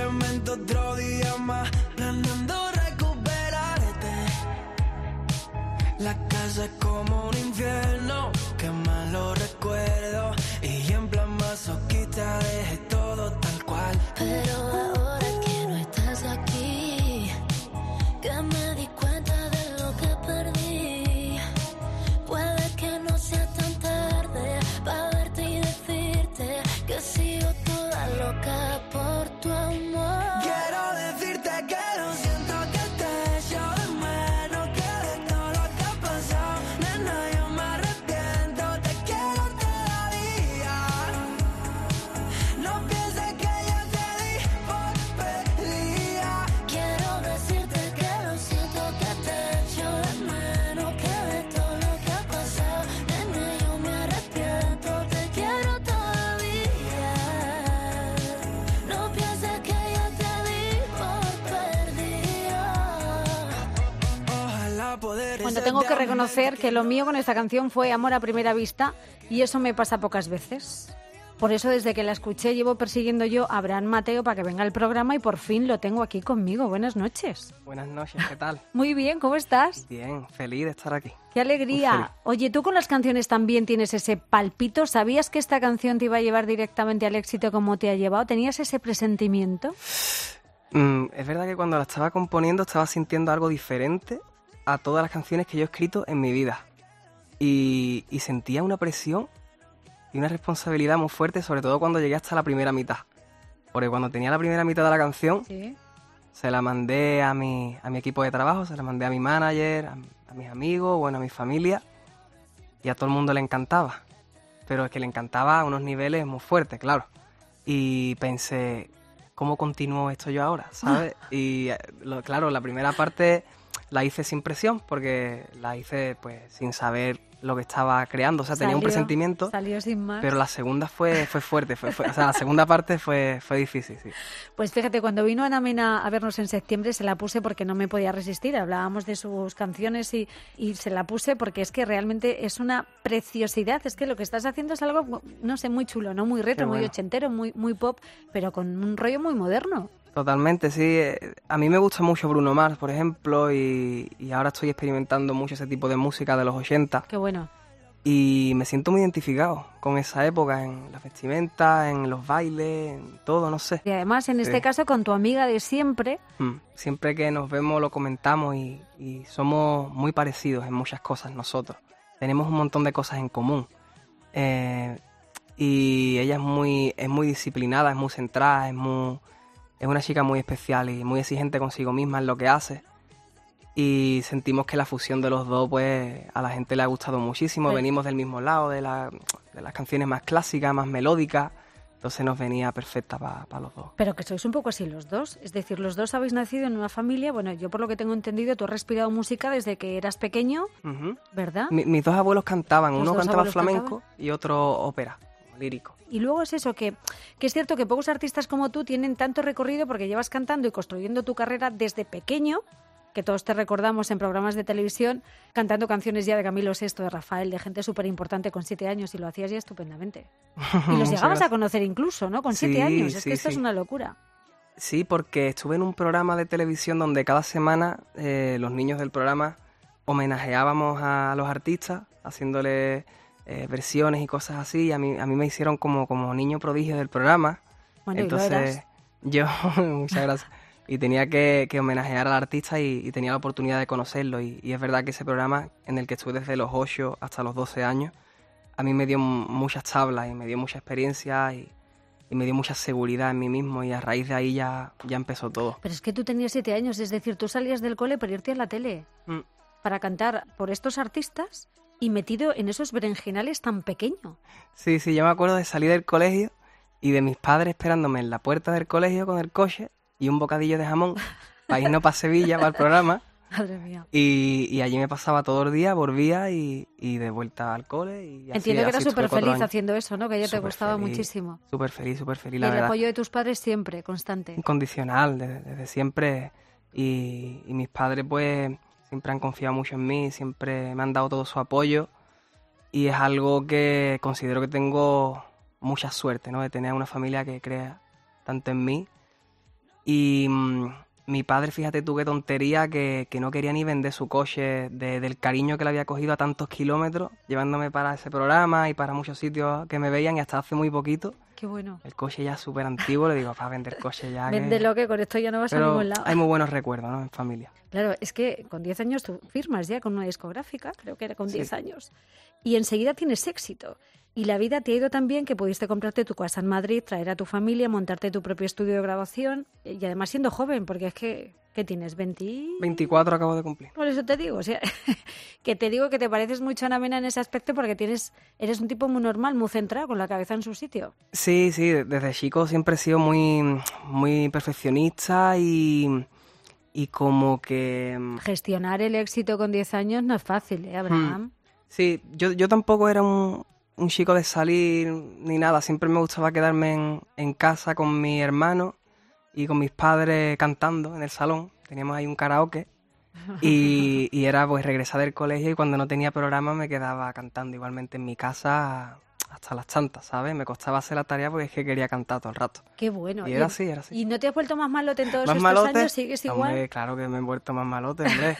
simplemente otro día más, planeando recuperarte. La casa es como un infierno, qué malos recuerdos. Y en plan masoquista dejé todo tal cual. Pero ahora que no estás aquí, que me di cuenta de lo que perdí. Puede que no sea tan tarde para verte y decirte que sigo toda loca por tu amor. Quiero decirte que lo siento, que te echo de menos, que de todo lo que ha pasado, nena, yo me arrepiento, te quiero todavía. No pienses que ya te di por perdida. Quiero decirte que lo siento, que te echo de menos, que de todo lo que ha pasado, nena, yo me arrepiento, te quiero todavía. No pienses que ya te di por perdida. Ojalá poder. Bueno, tengo que reconocer que lo mío con esta canción fue amor a primera vista y eso me pasa pocas veces. Por eso desde que la escuché llevo persiguiendo yo a Abraham Mateo para que venga al programa y por fin lo tengo aquí conmigo. Buenas noches. Buenas noches, ¿qué tal? Muy bien, ¿cómo estás? Bien, feliz de estar aquí. ¡Qué Muy feliz. alegría! Oye, tú con las canciones también tienes ese palpito. ¿Sabías que esta canción te iba a llevar directamente al éxito como te ha llevado? ¿Tenías ese presentimiento? Es verdad que cuando la estaba componiendo estaba sintiendo algo diferente a todas las canciones que yo he escrito en mi vida. Y sentía una presión y una responsabilidad muy fuerte, sobre todo cuando llegué hasta la primera mitad. Porque cuando tenía la primera mitad de la canción, Sí. se la mandé a mi equipo de trabajo, se la mandé a mi manager, a mis amigos, bueno, a mi familia, y a todo el mundo le encantaba. Pero es que le encantaba a unos niveles muy fuertes, claro. Y pensé, ¿cómo continúo esto yo ahora? ¿Sabes? Y claro, la primera parte la hice sin presión, porque la hice pues sin saber lo que estaba creando. O sea, tenía un presentimiento. Salió sin más. Pero la segunda fue fuerte, o sea, la segunda parte fue difícil, sí. Pues fíjate, cuando vino Ana Mena a vernos en septiembre se la puse porque no me podía resistir. Hablábamos de sus canciones y se la puse porque es que realmente es una preciosidad. Es que lo que estás haciendo es algo, no sé, muy chulo, ¿no? Muy retro, Qué muy bueno. ochentero, muy pop, pero con un rollo muy moderno. Totalmente, sí. A mí me gusta mucho Bruno Mars, por ejemplo, y ahora estoy experimentando mucho ese tipo de música de los 80. Qué bueno. Y me siento muy identificado con esa época, en la vestimenta, en los bailes, en todo, no sé. Y además, en este Sí. caso, con tu amiga de siempre. Siempre que nos vemos lo comentamos y somos muy parecidos en muchas cosas nosotros. Tenemos un montón de cosas en común. Y ella es muy disciplinada, es muy centrada, es una chica muy especial y muy exigente consigo misma en lo que hace. Y sentimos que la fusión de los dos, pues, a la gente le ha gustado muchísimo. Pues- Venimos del mismo lado, de las canciones más clásicas, más melódicas. Entonces nos venía perfecta para los dos. Pero que sois un poco así los dos. Es decir, los dos habéis nacido en una familia. Bueno, yo por lo que tengo entendido, tú has respirado música desde que eras pequeño, Ujú. ¿verdad? Mis dos abuelos cantaban, ¿Los uno dos cantaba abuelos flamenco y otro ópera, lírico. Y luego es eso, que es cierto que pocos artistas como tú tienen tanto recorrido porque llevas cantando y construyendo tu carrera desde pequeño, que todos te recordamos en programas de televisión, cantando canciones ya de Camilo VI, de Rafael, de gente súper importante con 7 años y lo hacías ya estupendamente. Y los Muchas llegabas a gracias. conocer incluso, ¿no? Con 7 Sí, años. Es sí, que esto es sí. una locura. Sí, porque estuve en un programa de televisión donde cada semana los niños del programa homenajeábamos a los artistas, haciéndoles versiones y cosas así. Y a mí me hicieron como niño prodigio del programa. Bueno, y lo Entonces eras. yo, muchas gracias, y tenía que homenajear al artista y tenía la oportunidad de conocerlo. Y es verdad que ese programa, en el que estuve desde los 8 hasta los 12 años, a mí me dio muchas tablas y me dio mucha experiencia y me dio mucha seguridad en mí mismo, y a raíz de ahí ya empezó todo. Pero es que tú tenías 7 años, es decir, tú salías del cole para irte a la tele, Mm. para cantar por estos artistas y metido en esos berenjenales tan pequeño. Sí, yo me acuerdo de salir del colegio y de mis padres esperándome en la puerta del colegio con el coche y un bocadillo de jamón para irnos para Sevilla, para el programa. Madre mía. Y allí me pasaba todo el día, volvía y de vuelta al cole. Y así, Entiendo que eras así estuve súper 4 feliz años. haciendo eso, ¿no? Que a ella te Súper gustaba feliz, muchísimo. Súper feliz, Y la el verdad. apoyo de tus padres siempre, constante. Incondicional, desde siempre. Y mis padres, pues, siempre han confiado mucho en mí, siempre me han dado todo su apoyo. Y es algo que considero que tengo mucha suerte, ¿no? De tener una familia que crea tanto en mí. Y mi padre, fíjate tú qué tontería, que no quería ni vender su coche del cariño que le había cogido a tantos kilómetros, llevándome para ese programa y para muchos sitios que me veían, y hasta hace muy poquito. Qué bueno. El coche ya súper antiguo, le digo, para vender coche ya. Véndelo, que con esto ya no vas a Pero ningún lado. hay muy buenos recuerdos, ¿no? En familia. Claro, es que con 10 años tú firmas ya con una discográfica, creo que era con 10 Sí. años, y enseguida tienes éxito. Y la vida te ha ido tan bien que pudiste comprarte tu casa en Madrid, traer a tu familia, montarte tu propio estudio de grabación, y además siendo joven, porque es que, ¿qué tienes? 20... 24 acabo de cumplir. Por eso te digo, o sea, que te digo que te pareces mucho a Ana Mena en ese aspecto porque eres un tipo muy normal, muy centrado, con la cabeza en su sitio. Sí, desde chico siempre he sido muy perfeccionista y como que... Gestionar el éxito con 10 años no es fácil, Abraham? Sí, yo tampoco era un chico de salir ni nada, siempre me gustaba quedarme en casa con mi hermano y con mis padres cantando en el salón. Teníamos ahí un karaoke y era pues regresar del colegio, y cuando no tenía programa me quedaba cantando igualmente en mi casa hasta las tantas, ¿sabes? Me costaba hacer la tarea porque es que quería cantar todo el rato. Qué bueno. Y era así. ¿Y no te has vuelto más malote en todos ¿Más estos malote? años? ¿Sigues igual? Hombre, claro que me he vuelto más malote, hombre.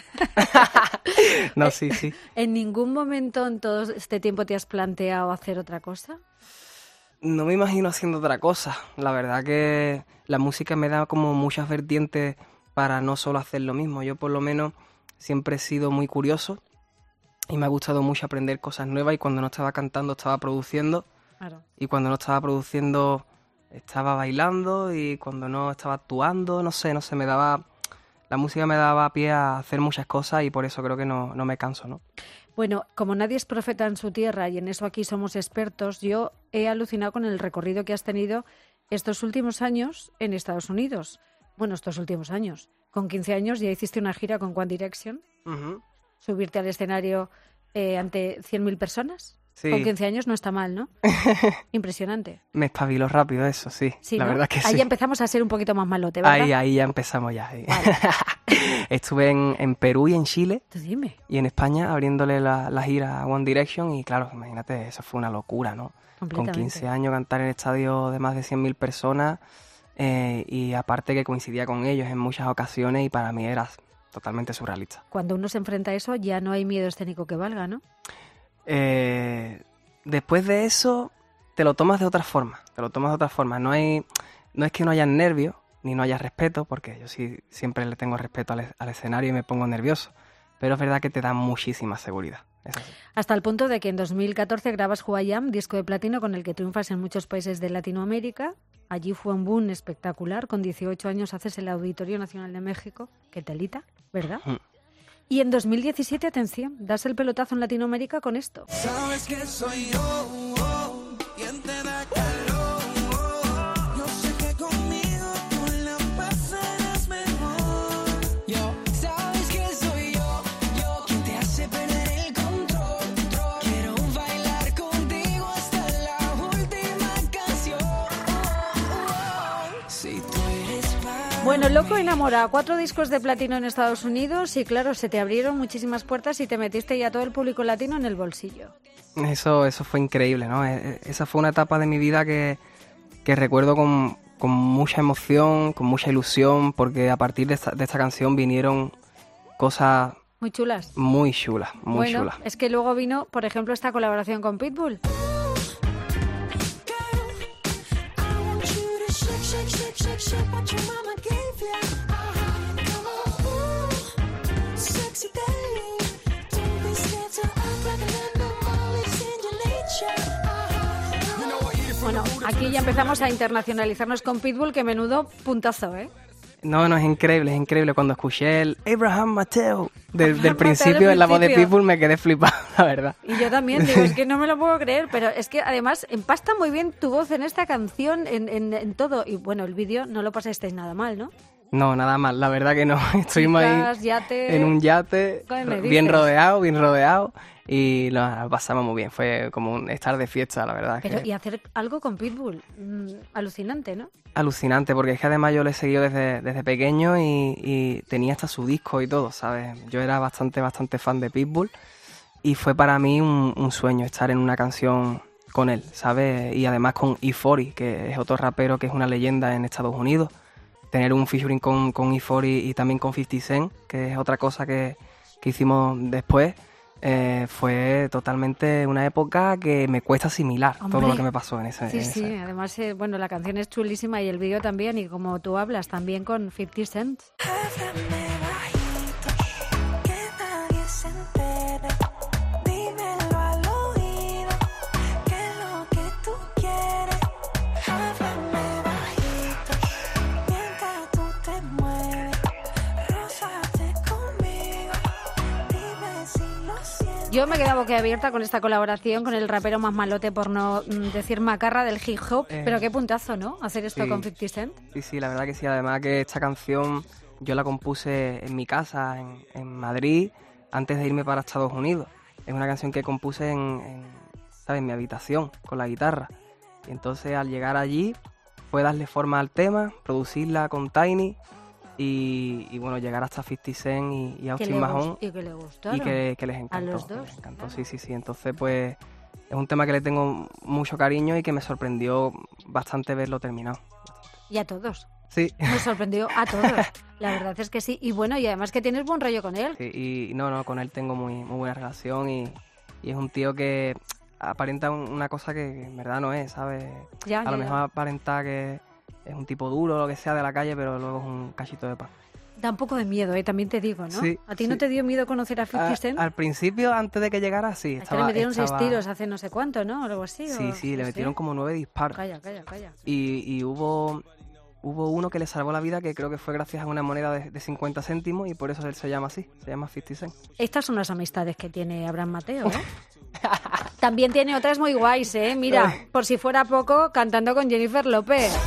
No, sí. ¿En ningún momento en todo este tiempo te has planteado hacer otra cosa? No me imagino haciendo otra cosa. La verdad que la música me da como muchas vertientes para no solo hacer lo mismo. Yo por lo menos siempre he sido muy curioso y me ha gustado mucho aprender cosas nuevas, y cuando no estaba cantando estaba produciendo, Claro. y cuando no estaba produciendo estaba bailando, y cuando no estaba actuando, no sé, me daba... La música me daba pie a hacer muchas cosas, y por eso creo que no me canso, ¿no? Bueno, como nadie es profeta en su tierra y en eso aquí somos expertos, yo he alucinado con el recorrido que has tenido estos últimos años en Estados Unidos. Bueno, estos últimos años. Con 15 años ya hiciste una gira con One Direction. Ujú. Subirte al escenario ante 100.000 personas. Sí. Con 15 años no está mal, ¿no? Impresionante. Me espabiló rápido eso, sí. Sí, la ¿no? verdad que Ahí sí. empezamos a ser un poquito más malote, ¿verdad? Ahí ya empezamos ya. Sí. Estuve en Perú y en Chile Tú dime. y en España abriéndole la gira a One Direction, y claro, imagínate, eso fue una locura, ¿no? Con Completamente. 15 años cantar en estadio de más de 100.000 personas, y aparte que coincidía con ellos en muchas ocasiones, y para mí era totalmente surrealista. Cuando uno se enfrenta a eso ya no hay miedo escénico que valga, ¿no? Después de eso te lo tomas de otra forma, no es que no haya nervios ni no haya respeto, porque yo sí siempre le tengo respeto al escenario y me pongo nervioso, pero es verdad que te da muchísima seguridad, es así. Hasta el punto de que en 2014 grabas Who I Am, disco de platino con el que triunfas en muchos países de Latinoamérica. Allí fue un boom espectacular. Con 18 años haces el Auditorio Nacional de México. Qué telita, ¿verdad? Y en 2017, atención, das el pelotazo en Latinoamérica con esto. Sabes que soy yo, quien te da calor. Yo sé que conmigo tú la pasarás mejor. Sabes que soy yo, quien te hace perder el control. Quiero bailar contigo hasta la última canción. Si tú eres para Bueno, loco enamorado, 4 discos de platino en Estados Unidos y claro, se te abrieron muchísimas puertas y te metiste ya todo el público latino en el bolsillo. Eso fue increíble, ¿no? Esa fue una etapa de mi vida que recuerdo con mucha emoción, con mucha ilusión, porque a partir de esta canción vinieron cosas Muy chulas. muy chulas, muy Bueno, chulas. es que luego vino, por ejemplo, esta colaboración con Pitbull. I want you to shake, shake, shake, shake, shake what your mama gave ya. Come on, ooh, sexy thing. Don't be scared to act like an animal. It's in your nature. Bueno, aquí ya empezamos a internacionalizarnos con Pitbull, que menudo puntazo, ¿eh? No, es increíble. Cuando escuché el Abraham Mateo del Mateo principio, del en la voz de principio. Pitbull, me quedé flipado, la verdad. Y yo también, digo, es que no me lo puedo creer, pero es que además empasta muy bien tu voz en esta canción, en todo. Y bueno, el vídeo no lo pasasteis nada mal, ¿no? No, nada más, la verdad que no. Estuvimos Chicas, ahí yate. en un yate, ¿Qué me bien dices? rodeado, y lo pasamos muy bien. Fue como un estar de fiesta, la verdad. Pero que y hacer algo con Pitbull, alucinante, ¿no? alucinante, porque es que además yo le he seguido desde pequeño y tenía hasta su disco y todo, ¿sabes? Yo era bastante fan de Pitbull, y fue para mí un sueño estar en una canción con él, ¿sabes? Y además con E40, que es otro rapero que es una leyenda en Estados Unidos, tener un featuring con E40 y también con 50 Cent, que es otra cosa que hicimos después, fue totalmente una época que me cuesta asimilar. Hombre, todo lo que me pasó en ese. Sí, en sí, esa- además, bueno, la canción es chulísima y el vídeo también, y como tú hablas, también con 50 Cent. Háblame bajito, que nadie se entere. Dímelo al oído, que es lo que tú quieres. Háblame bajito, mientras tú te mueves. Rózate conmigo, dime si lo sientes. Yo me he quedado boquiabierta con esta colaboración con el rapero más malote, por no decir macarra, del hip hop. Pero qué puntazo, ¿no? Hacer esto sí. con 50 Cent. Sí, la verdad que sí. Además que esta canción yo la compuse en mi casa, en Madrid, antes de irme para Estados Unidos. Es una canción que compuse ¿sabes? En mi habitación, con la guitarra. Y entonces al llegar allí fue darle forma al tema, producirla con Tiny y bueno, llegar hasta 50 Cent y Austin Mahone. Y que le gustaron. Y que les encantó. A los que dos, les encantó, claro. sí. Entonces, pues, es un tema que le tengo mucho cariño y que me sorprendió bastante verlo terminado. Y a todos. Sí. Me sorprendió a todos. La verdad es que sí. Y bueno, y además que tienes buen rollo con él. Sí, y no, con él tengo muy buena relación y es un tío que aparenta una cosa que en verdad no es, ¿sabes? Ya, A ya, lo ya. mejor aparenta que es un tipo duro o lo que sea de la calle, pero luego es un cachito de pan. Da un poco de miedo, también te digo, ¿no? Sí, ¿A ti no sí. te dio miedo conocer a 50 Cent? Al principio, antes de que llegara, sí. Es que le metieron 6 tiros hace no sé cuánto, ¿no? O algo así. Sí, le metieron como 9 disparos. Calla. Y hubo uno que le salvó la vida, que creo que fue gracias a una moneda de 50 céntimos y por eso él se llama así, se llama 50 Cent. Estas son las amistades que tiene Abraham Mateo, ¿eh? También tiene otras muy guays, ¿eh? Mira, por si fuera poco, cantando con Jennifer López.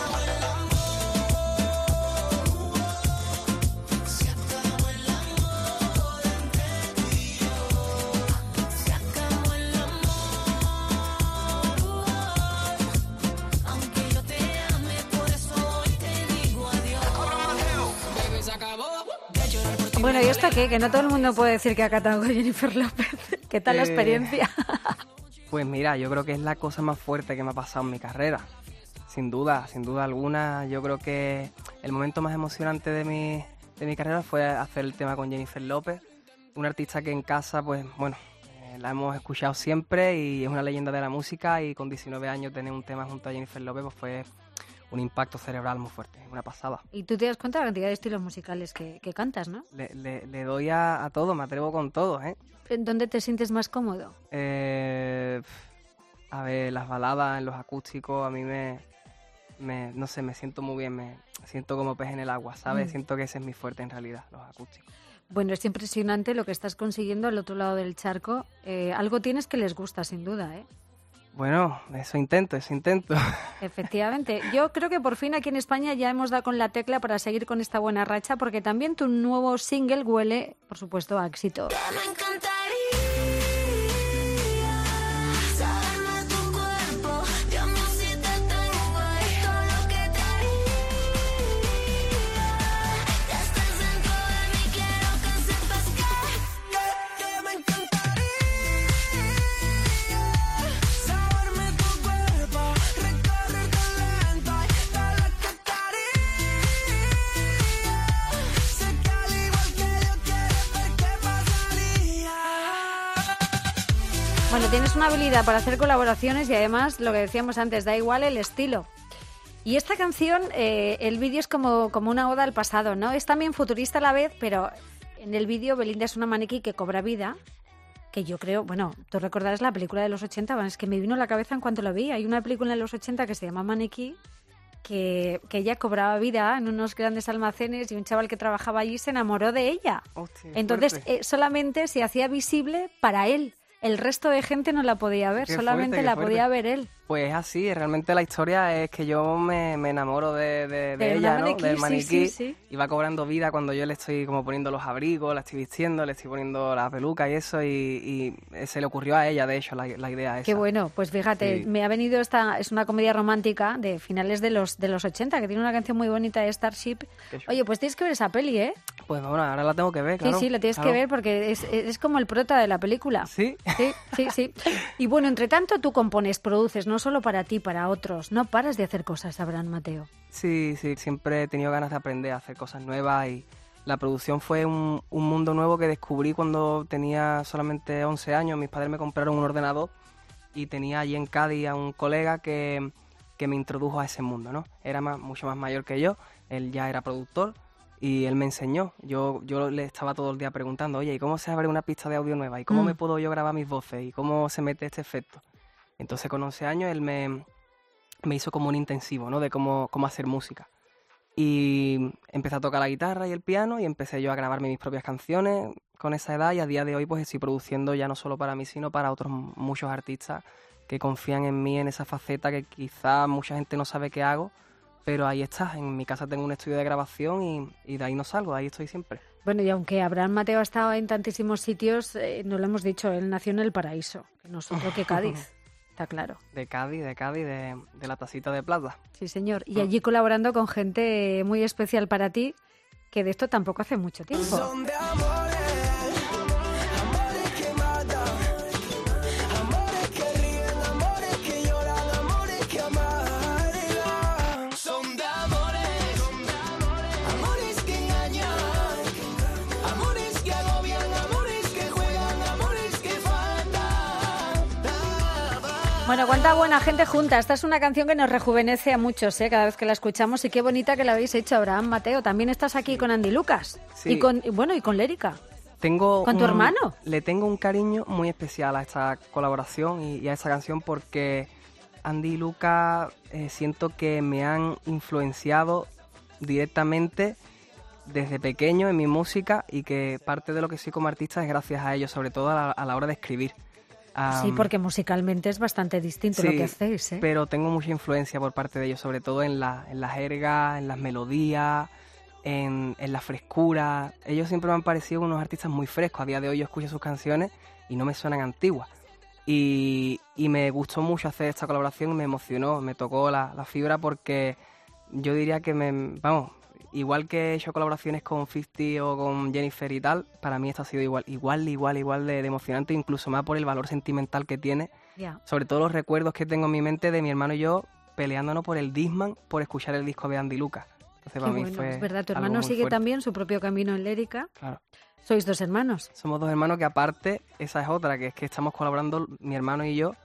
Aunque yo te ame, por eso hoy te digo adiós. Bueno, ¿y esto qué? Que no todo el mundo puede decir que ha cantado con Jennifer López. ¿Qué tal la experiencia? Pues mira, yo creo que es la cosa más fuerte que me ha pasado en mi carrera. Sin duda alguna. Yo creo que el momento más emocionante de mi carrera fue hacer el tema con Jennifer López. Una artista que en casa, pues bueno, la hemos escuchado siempre y es una leyenda de la música, y con 19 años tener un tema junto a Jennifer López pues fue un impacto cerebral muy fuerte, una pasada. Y tú te das cuenta de la cantidad de estilos musicales que cantas, ¿no? Le doy a todo, me atrevo con todo, ¿eh? ¿En dónde te sientes más cómodo? A ver, las baladas, en los acústicos, a mí no sé, me siento muy bien, me siento como pez en el agua, ¿sabes? Siento que ese es mi fuerte en realidad, los acústicos. Bueno, es impresionante lo que estás consiguiendo al otro lado del charco. Algo tienes que les gusta, sin duda, ¿eh? Bueno, eso intento. Efectivamente. Yo creo que por fin aquí en España ya hemos dado con la tecla para seguir con esta buena racha, porque también tu nuevo single huele, por supuesto, a éxito. Me encantaría saberme tu cuerpo, Dios mío, si te tengo ahí, todo lo que te haría. Ya estás dentro de mí, quiero que sepas que me encantaría saberme tu cuerpo, recorrerte lento y todo lo que te haría. Sé que al igual que yo quieres ver qué pasaría. Bueno, tienes una habilidad para hacer colaboraciones y además, lo que decíamos antes, da igual el estilo. Y esta canción, el vídeo es como una oda al pasado, ¿no? Es también futurista a la vez, pero en el vídeo Belinda es una maniquí que cobra vida, que yo creo, bueno, tú recordarás la película de los 80, bueno, es que me vino a la cabeza en cuanto la vi. Hay una película de los 80 que se llama Maniquí, que ella cobraba vida en unos grandes almacenes y un chaval que trabajaba allí se enamoró de ella. Hostia, Entonces, fuerte. Solamente se hacía visible para él. El resto de gente no la podía ver, Qué solamente fuerte, qué la fuerte. podía ver él. Pues así, realmente la historia es que yo me enamoro de Del ella, ¿no? maniquí, Del sí, maniquí. sí. Y va cobrando vida cuando yo le estoy como poniendo los abrigos, la estoy vistiendo, le estoy poniendo la peluca y eso. Y se le ocurrió a ella, de hecho, la idea esa. Qué bueno, pues fíjate, Sí. me ha venido es una comedia romántica de finales de los 80, que tiene una canción muy bonita de Starship. Qué chulo. Oye, pues tienes que ver esa peli, ¿eh? Pues bueno, ahora la tengo que ver, claro. Sí, la tienes claro. que ver porque es como el prota de la película. ¿Sí? Sí. Y bueno, entre tanto tú compones, produces, no solo para ti, para otros. No paras de hacer cosas, Abraham Mateo. Sí, siempre he tenido ganas de aprender a hacer cosas nuevas y la producción fue un mundo nuevo que descubrí cuando tenía solamente 11 años. Mis padres me compraron un ordenador y tenía allí en Cádiz a un colega que me introdujo a ese mundo, ¿no? Era mucho más mayor que yo, él ya era productor y él me enseñó. Yo le estaba todo el día preguntando, oye, ¿y cómo se abre una pista de audio nueva? ¿Y cómo me puedo yo grabar mis voces? ¿Y cómo se mete este efecto? Entonces con 11 años él me hizo como un intensivo, ¿no? De cómo hacer música. Y empecé a tocar la guitarra y el piano y empecé yo a grabarme mis propias canciones con esa edad y a día de hoy pues estoy produciendo ya no solo para mí sino para otros muchos artistas que confían en mí en esa faceta que quizá mucha gente no sabe que hago, pero ahí está, en mi casa tengo un estudio de grabación y de ahí no salgo, ahí estoy siempre. Bueno, y aunque Abraham Mateo ha estado en tantísimos sitios, no lo hemos dicho, él nació en El Paraíso, que no es otro que Cádiz. Está claro. De Cádiz, de la Tacita de Plata. Sí, señor. Y allí colaborando con gente muy especial para ti, que de esto tampoco hace mucho tiempo. Son de amores, amores que matan, amores que ríen, amores que lloran, amores que amargan. Son de amores, amores que engañan, amores que agobian, amores que juegan, amores que faltan. Bueno, cuánta buena gente junta. Esta es una canción que nos rejuvenece a muchos, cada vez que la escuchamos. Y qué bonita que la habéis hecho, Abraham Mateo. También estás aquí con Andy Lucas. Sí. Y con Lérica. ¿Con tu hermano? Le tengo un cariño muy especial a esta colaboración y a esa canción porque Andy y Lucas siento que me han influenciado directamente desde pequeño en mi música y que parte de lo que soy como artista es gracias a ellos, sobre todo a la hora de escribir. Sí, porque musicalmente es bastante distinto lo que hacéis, ¿eh? Pero tengo mucha influencia por parte de ellos, sobre todo en la jerga, en las melodías, en la frescura. Ellos siempre me han parecido unos artistas muy frescos. A día de hoy yo escucho sus canciones y no me suenan antiguas. Y me gustó mucho hacer esta colaboración, me emocionó, me tocó la fibra porque yo diría que igual que he hecho colaboraciones con 50 o con Jennifer y tal, para mí esto ha sido igual de emocionante, incluso más por el valor sentimental que tiene. Yeah. Sobre todo los recuerdos que tengo en mi mente de mi hermano y yo peleándonos por el Discman, por escuchar el disco de Andy Lucas. Entonces, para mí fue es verdad, tu algo hermano muy sigue fuerte. también su propio camino en Lérica. Claro. Sois dos hermanos. Somos dos hermanos que aparte, esa es otra, que es que estamos colaborando mi hermano y yo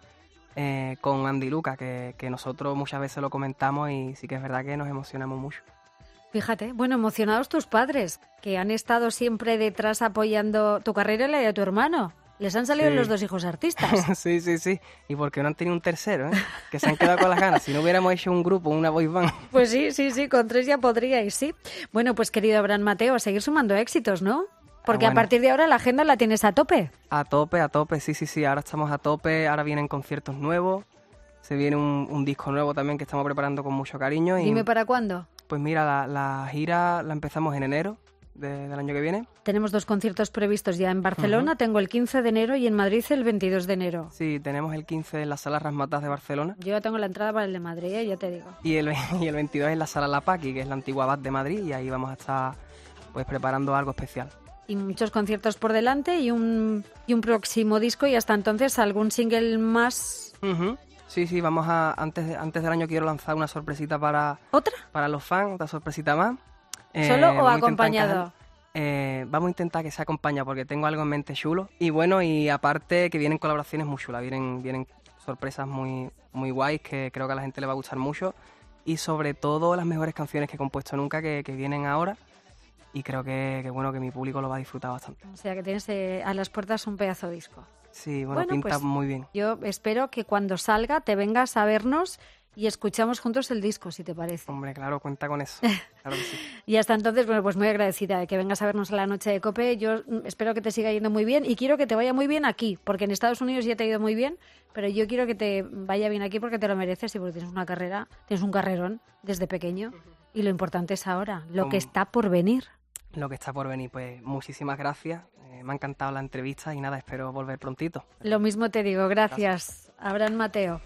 con Andy Lucas, que nosotros muchas veces lo comentamos y sí que es verdad que nos emocionamos mucho. Fíjate, bueno, emocionados tus padres, que han estado siempre detrás apoyando tu carrera y la de tu hermano. Les han salido Sí. los dos hijos artistas. Sí. Y porque no han tenido un tercero, ¿eh? Que se han quedado con las ganas. Si no hubiéramos hecho un grupo, una boy band. Pues sí, con 3 ya podríais, sí. Bueno, pues querido Abraham Mateo, a seguir sumando éxitos, ¿no? Porque bueno. a partir de ahora la agenda la tienes a tope. A tope, sí. Ahora estamos a tope, ahora vienen conciertos nuevos. Se viene un disco nuevo también que estamos preparando con mucho cariño. Y, Dime para cuándo. pues mira, la gira la empezamos en enero del año que viene. Tenemos 2 conciertos previstos ya en Barcelona. Tengo el 15 de enero y en Madrid el 22 de enero. Sí, tenemos el 15 en la Sala Razzmatazz de Barcelona. Yo ya tengo la entrada para el de Madrid, ya te digo. Y el 22 en la Sala La Paqui, que es la antigua Abad de Madrid. Y ahí vamos a estar pues preparando algo especial. Y muchos conciertos por delante y un próximo disco y hasta entonces algún single más. Ujú. Sí, vamos a antes del año quiero lanzar una sorpresita para los fans, otra sorpresita más. ¿Solo o vamos a intentar acompañado? Vamos a intentar que sea acompañado porque tengo algo en mente chulo. Y bueno, y aparte que vienen colaboraciones muy chulas, vienen sorpresas muy guays que creo que a la gente le va a gustar mucho. Y sobre todo las mejores canciones que he compuesto nunca que vienen ahora. Y creo que bueno, que mi público lo va a disfrutar bastante. O sea que tienes a las puertas un pedazo de disco. Sí, bueno, pinta pues, muy bien. Yo espero que cuando salga te vengas a vernos y escuchamos juntos el disco, si te parece. Hombre, claro, cuenta con eso. Claro que sí. Y hasta entonces, bueno, pues muy agradecida de que vengas a vernos a la noche de COPE. Yo espero que te siga yendo muy bien y quiero que te vaya muy bien aquí, porque en Estados Unidos ya te ha ido muy bien, pero yo quiero que te vaya bien aquí porque te lo mereces y porque tienes una carrera, tienes un carrerón desde pequeño y lo importante es ahora, lo que está por venir. Lo que está por venir, pues muchísimas gracias. Me ha encantado la entrevista y nada, espero volver prontito. Lo mismo te digo, gracias. Abraham Mateo.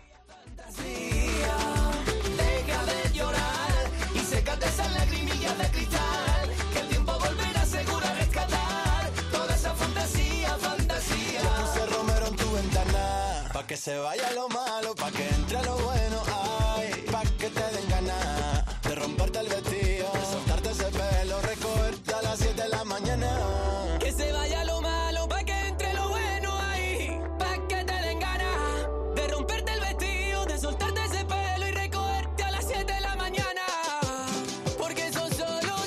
Deja de llorar y sécate esas lagrimillas de cristal, que el tiempo volverá seguro a rescatar toda esa fantasía. Yo puse romero en tu ventana pa' que Que se vaya lo malo, pa' que entre lo bueno, ay, pa' que te den ganas de romperte el vestido, de soltarte ese pelo, recogerte a las 7 de la mañana. Que se vaya lo malo, pa' que entre lo bueno, ay, pa' que te den ganas de romperte el vestido, de soltarte ese pelo y recogerte a las 7 de la mañana. Porque esos solo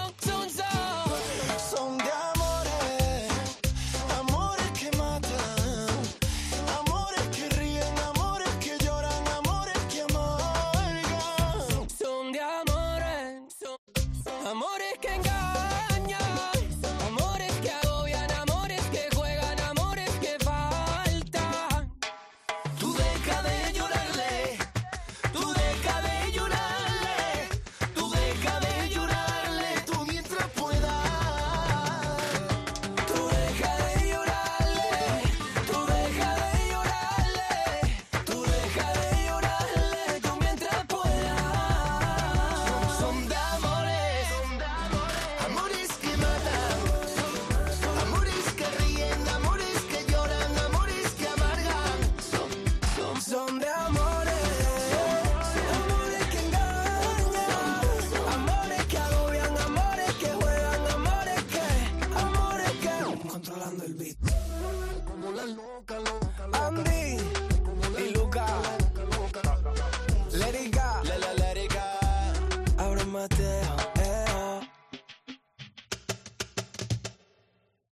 son de amores, amores que matan, amores que ríen, amores que lloran, amores que amargan. son de amores, amores que engañan, amores que agobian, amores que juegan, amores que faltan. Tú deja de llorarle, tú deja de llorarle, tú deja de llorarle, tú mientras puedas. Tú deja de llorarle, tú deja de llorarle, tú deja de llorarle, tú mientras puedas. Son de amores, amores que matan, amores que ríen, amores que lloran, amores que amargan. Son de amores, amores que engañan, amores que agobian, amores que juegan, amores que controlando el beat. Como la loca,